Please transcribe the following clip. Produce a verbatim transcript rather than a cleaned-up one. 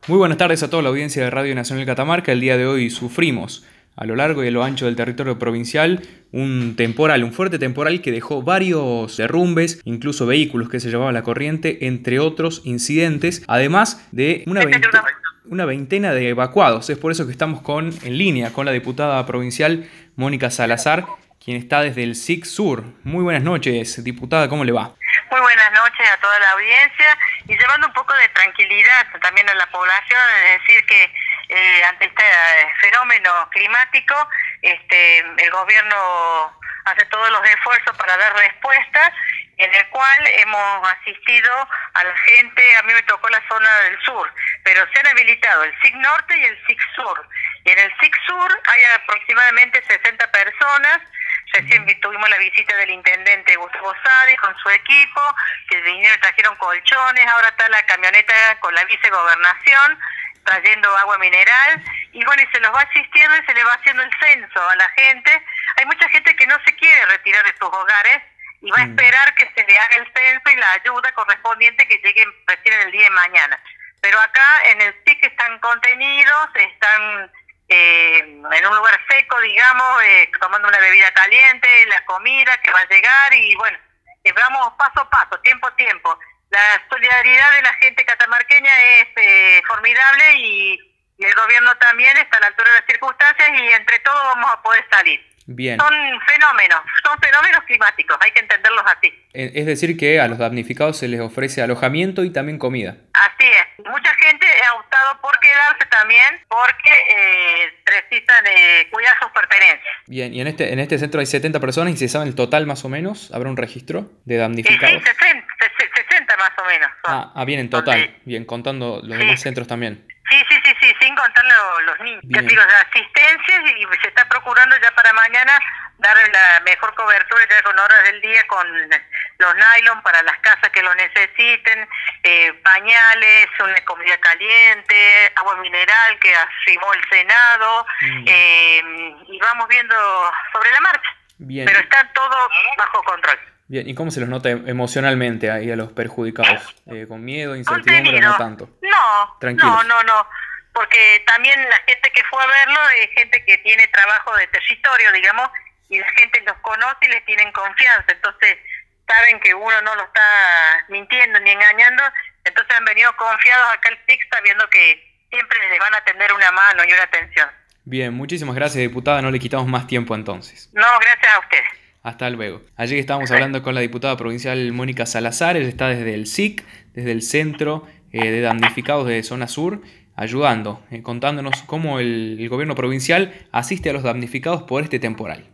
Muy buenas tardes a toda la audiencia de Radio Nacional Catamarca. El día de hoy sufrimos a lo largo y a lo ancho del territorio provincial un temporal, un fuerte temporal que dejó varios derrumbes, incluso vehículos que se llevaban la corriente, entre otros incidentes, además de una, veinte, una veintena de evacuados. Es por eso que estamos con, en línea con la diputada provincial Mónica Salazar, quien está desde el S I C Sur. Muy buenas noches, diputada, ¿cómo le va? Muy buenas noches a toda la audiencia y llevando un poco de tranquilidad también a la población, es decir que eh, ante este fenómeno climático este el gobierno hace todos los esfuerzos para dar respuesta, en el cual hemos asistido a la gente. A mí me tocó la zona del sur, pero se han habilitado el S I C Norte y el S I C Sur, y en el S I C Sur hay aproximadamente sesenta personas. Recién tuvimos la visita del intendente Gustavo Sadi con su equipo, que vinieron, trajeron colchones. Ahora está la camioneta con la vicegobernación trayendo agua mineral, y bueno, y se los va asistiendo y se le va haciendo el censo a la gente. Hay mucha gente que no se quiere retirar de sus hogares y va a esperar que se le haga el censo y la ayuda correspondiente que llegue recién en el día de mañana. Pero acá en el S I C están contenidos, están Eh, en un lugar seco, digamos, eh, tomando una bebida caliente, la comida que va a llegar, y bueno, eh, vamos paso a paso, tiempo a tiempo. La solidaridad de la gente catamarqueña es eh, formidable, y, y el gobierno también está a la altura de las circunstancias, y entre todos vamos a poder salir. Bien. Son fenómenos, son fenómenos climáticos, hay que entenderlos así. Es decir que a los damnificados se les ofrece alojamiento y también comida. Así es. Mucha gente ha optado por quedarse también porque eh, precisan eh, cuidar sus pertenencias. Bien, y en este en este centro hay setenta personas, y se sabe el total más o menos. ¿Habrá un registro de damnificados? Eh, sí, sesenta, sesenta más o menos. Ah, ah, bien, en total. Donde, bien, contando los sí. demás centros también. Sí, sí, sí, sí, sin contar los, los niños. Ya digo, de asistencias, y se está procurando ya para mañana dar la mejor cobertura ya con horas del día, con los nylon para las casas que lo necesiten, eh, pañales, una comida caliente, agua mineral que afirmó el Senado, mm. eh, y vamos viendo sobre la marcha. Bien. Pero está todo bajo control. Bien, ¿y cómo se los nota emocionalmente ahí a los perjudicados? Eh, ¿Con miedo, incertidumbre, no tanto? No, no, no, no, porque también la gente que fue a verlo es gente que tiene trabajo de territorio, digamos, y la gente los conoce y les tienen confianza, entonces saben que uno no lo está mintiendo ni engañando, entonces han venido confiados acá al S I C, sabiendo que siempre les van a tender una mano y una atención. Bien, muchísimas gracias, diputada, no le quitamos más tiempo entonces. No, gracias a ustedes. Hasta luego. Allí estábamos hablando con la diputada provincial Mónica Salazar. Ella está desde el S I C, desde el Centro eh, de Damnificados de Zona Sur, ayudando, eh, contándonos cómo el, el gobierno provincial asiste a los damnificados por este temporal.